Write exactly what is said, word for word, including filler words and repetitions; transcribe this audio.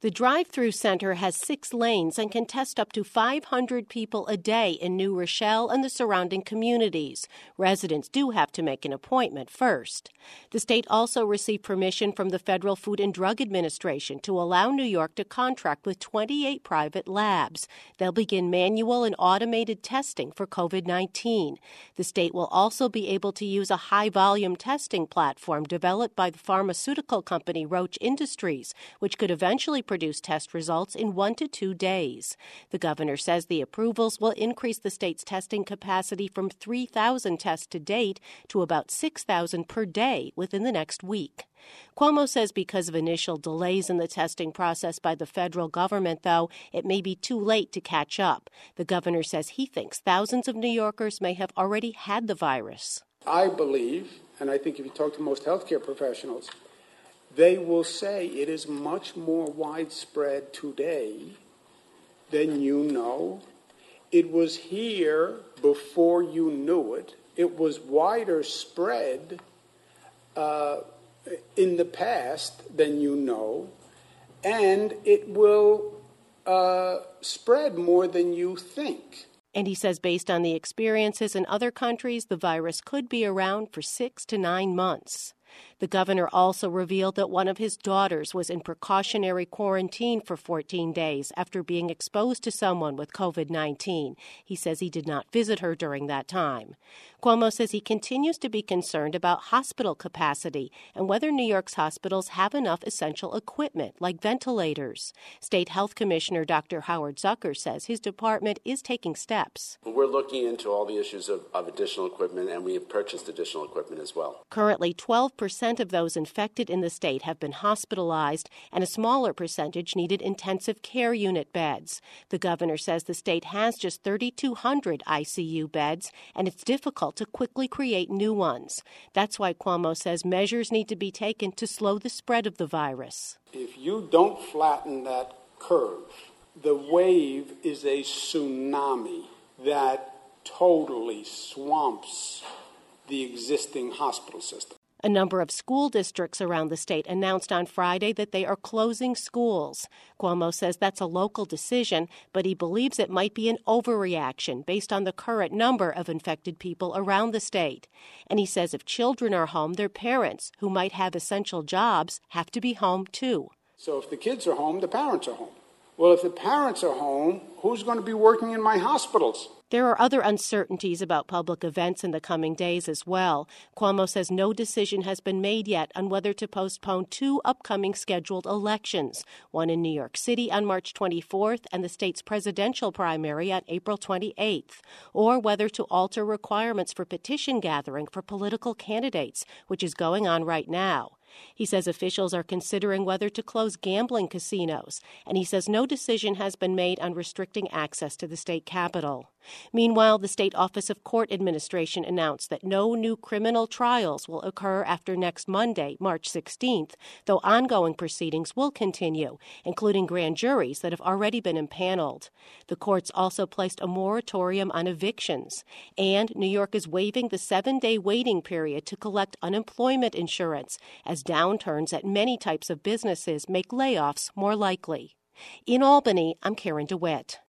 The drive-through center has six lanes and can test up to five hundred people a day in New Rochelle and the surrounding communities. Residents do have to make an appointment first. The state also received permission from the Federal Food and Drug Administration to allow New York to contract with twenty-eight private labs. They'll begin manual and automated testing for covid nineteen. The state will also be able to use a high-volume testing platform developed by the pharmaceutical company Roche Industries, which could eventually produce test results in one to two days. The governor says the approvals will increase the state's testing capacity from three thousand tests to date to about six thousand per day within the next week. Cuomo says because of initial delays in the testing process by the federal government, though, it may be too late to catch up. The governor says he thinks thousands of New Yorkers may have already had the virus. I believe, and I think if you talk to most healthcare professionals, they will say it is much more widespread today than you know. It was here before you knew it. It was wider spread uh, in the past than you know. And it will uh, spread more than you think. And he says based on the experiences in other countries, the virus could be around for six to nine months. The governor also revealed that one of his daughters was in precautionary quarantine for fourteen days after being exposed to someone with covid nineteen. He says he did not visit her during that time. Cuomo says he continues to be concerned about hospital capacity and whether New York's hospitals have enough essential equipment like ventilators. State Health Commissioner Doctor Howard Zucker says his department is taking steps. We're looking into all the issues of, of additional equipment, and we have purchased additional equipment as well. Currently, twelve percent of those infected in the state have been hospitalized, and a smaller percentage needed intensive care unit beds. The governor says the state has just thirty-two hundred I C U beds, and it's difficult to quickly create new ones. That's why Cuomo says measures need to be taken to slow the spread of the virus. If you don't flatten that curve, the wave is a tsunami that totally swamps the existing hospital system. A number of school districts around the state announced on Friday that they are closing schools. Cuomo says that's a local decision, but he believes it might be an overreaction based on the current number of infected people around the state. And he says if children are home, their parents, who might have essential jobs, have to be home too. So if the kids are home, the parents are home. Well, if the parents are home, who's going to be working in my hospitals? There are other uncertainties about public events in the coming days as well. Cuomo says no decision has been made yet on whether to postpone two upcoming scheduled elections, one in New York City on March twenty-fourth and the state's presidential primary on April twenty-eighth, or whether to alter requirements for petition gathering for political candidates, which is going on right now. He says officials are considering whether to close gambling casinos, and he says no decision has been made on restricting access to the state capitol. Meanwhile, the State Office of Court Administration announced that no new criminal trials will occur after next Monday, March sixteenth, though ongoing proceedings will continue, including grand juries that have already been impaneled. The courts also placed a moratorium on evictions, and New York is waiving the seven-day waiting period to collect unemployment insurance, as downturns at many types of businesses make layoffs more likely. In Albany, I'm Karen DeWitt.